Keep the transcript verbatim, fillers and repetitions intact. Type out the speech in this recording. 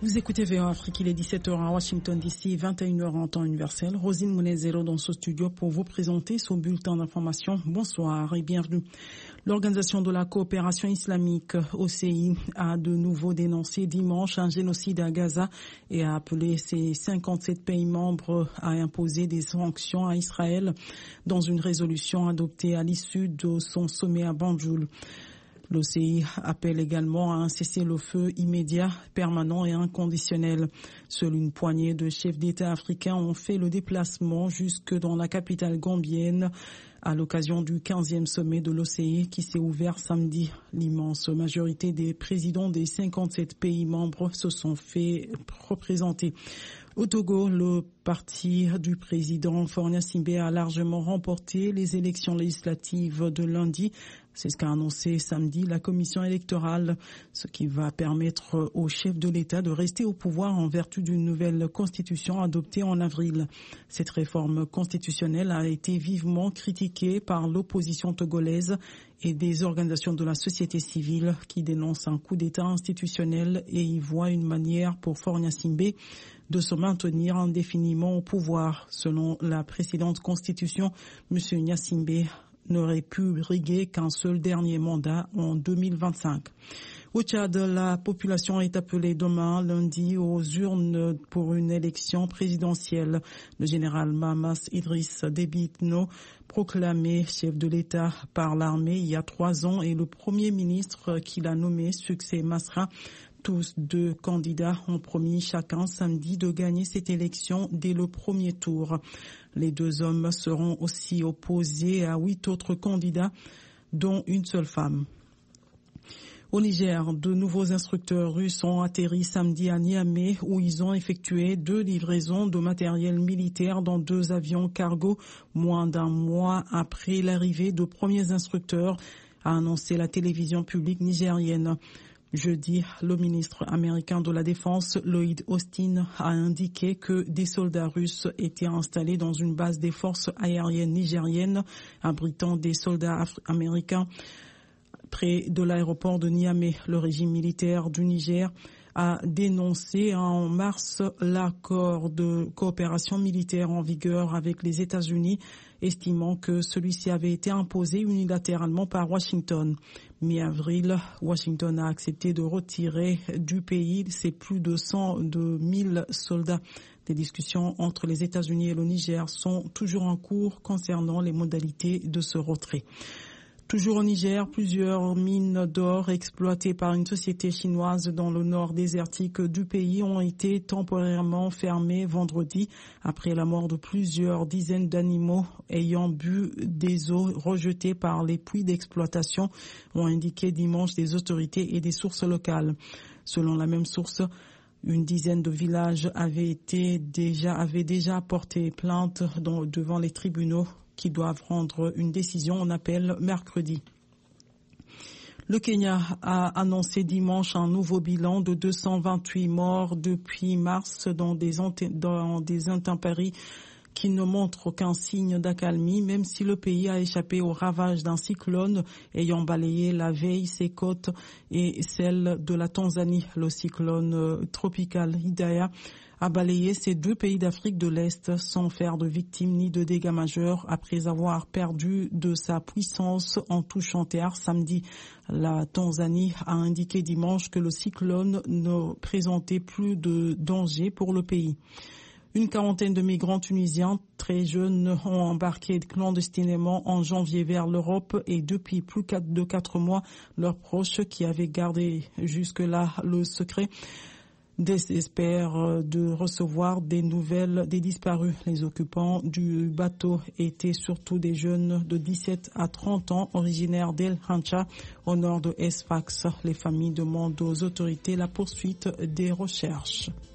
Vous écoutez V O Afrique, il est dix-sept heures à Washington D C, vingt et une heures en temps universel. Rosine Mounezero dans ce studio pour vous présenter son bulletin d'information. Bonsoir et bienvenue. L'Organisation de la coopération islamique, O C I, a de nouveau dénoncé dimanche un génocide à Gaza et a appelé ses cinquante-sept pays membres à imposer des sanctions à Israël dans une résolution adoptée à l'issue de son sommet à Banjul. L'O C I appelle également à un cessez-le-feu immédiat, permanent et inconditionnel. Seule une poignée de chefs d'État africains ont fait le déplacement jusque dans la capitale gambienne à l'occasion du quinzième sommet de l'O C I qui s'est ouvert samedi. L'immense majorité des présidents des cinquante-sept pays membres se sont fait représenter. Au Togo, le parti du président Faure Gnassingbé a largement remporté les élections législatives de lundi. C'est ce qu'a annoncé samedi la commission électorale, ce qui va permettre au chef de l'État de rester au pouvoir en vertu d'une nouvelle constitution adoptée en avril. Cette réforme constitutionnelle a été vivement critiquée par l'opposition togolaise et des organisations de la société civile qui dénoncent un coup d'État institutionnel et y voient une manière pour Faure Gnassingbé de se maintenir indéfiniment au pouvoir. Selon la précédente constitution, M. Gnassingbé n'aurait pu briguer qu'un seul dernier mandat en deux mille vingt-cinq. Au Tchad, la population est appelée demain, lundi, aux urnes pour une élection présidentielle. Le général Mahamas Idriss Déby Itno, proclamé chef de l'État par l'armée il y a trois ans, et le premier ministre qu'il a nommé, Succès Masra, tous deux candidats ont promis chacun samedi de gagner cette élection dès le premier tour. Les deux hommes seront aussi opposés à huit autres candidats, dont une seule femme. Au Niger, de nouveaux instructeurs russes ont atterri samedi à Niamey où ils ont effectué deux livraisons de matériel militaire dans deux avions cargo moins d'un mois après l'arrivée de premiers instructeurs, a annoncé la télévision publique nigérienne. Jeudi, le ministre américain de la Défense, Lloyd Austin, a indiqué que des soldats russes étaient installés dans une base des forces aériennes nigériennes abritant des soldats américains près de l'aéroport de Niamey. Le régime militaire du Niger a dénoncé en mars l'accord de coopération militaire en vigueur avec les États-Unis, estimant que celui-ci avait été imposé unilatéralement par Washington. Mi-avril, Washington a accepté de retirer du pays ses plus de cent de mille soldats. Des discussions entre les États-Unis et le Niger sont toujours en cours concernant les modalités de ce retrait. Toujours au Niger, plusieurs mines d'or exploitées par une société chinoise dans le nord désertique du pays ont été temporairement fermées vendredi après la mort de plusieurs dizaines d'animaux ayant bu des eaux rejetées par les puits d'exploitation, ont indiqué dimanche des autorités et des sources locales. Selon la même source, une dizaine de villages avaient été déjà, avaient déjà porté plainte dans, devant les tribunaux qui doivent rendre une décision en appel mercredi. Le Kenya a annoncé dimanche un nouveau bilan de deux cent vingt-huit morts depuis mars dans des, dans des intempéries qui ne montrent aucun signe d'accalmie, même si le pays a échappé au ravage d'un cyclone ayant balayé la veille ses côtes et celles de la Tanzanie. Le cyclone tropical Hidaya a balayé ces deux pays d'Afrique de l'Est sans faire de victimes ni de dégâts majeurs après avoir perdu de sa puissance en touchant terre samedi. La Tanzanie a indiqué dimanche que le cyclone ne présentait plus de danger pour le pays. Une quarantaine de migrants tunisiens très jeunes ont embarqué clandestinement en janvier vers l'Europe et depuis plus de quatre mois, leurs proches qui avaient gardé jusque-là le secret désespèrent de recevoir des nouvelles des disparus. Les occupants du bateau étaient surtout des jeunes de dix-sept à trente ans originaires d'El Hancha au nord de Sfax. Les familles demandent aux autorités la poursuite des recherches.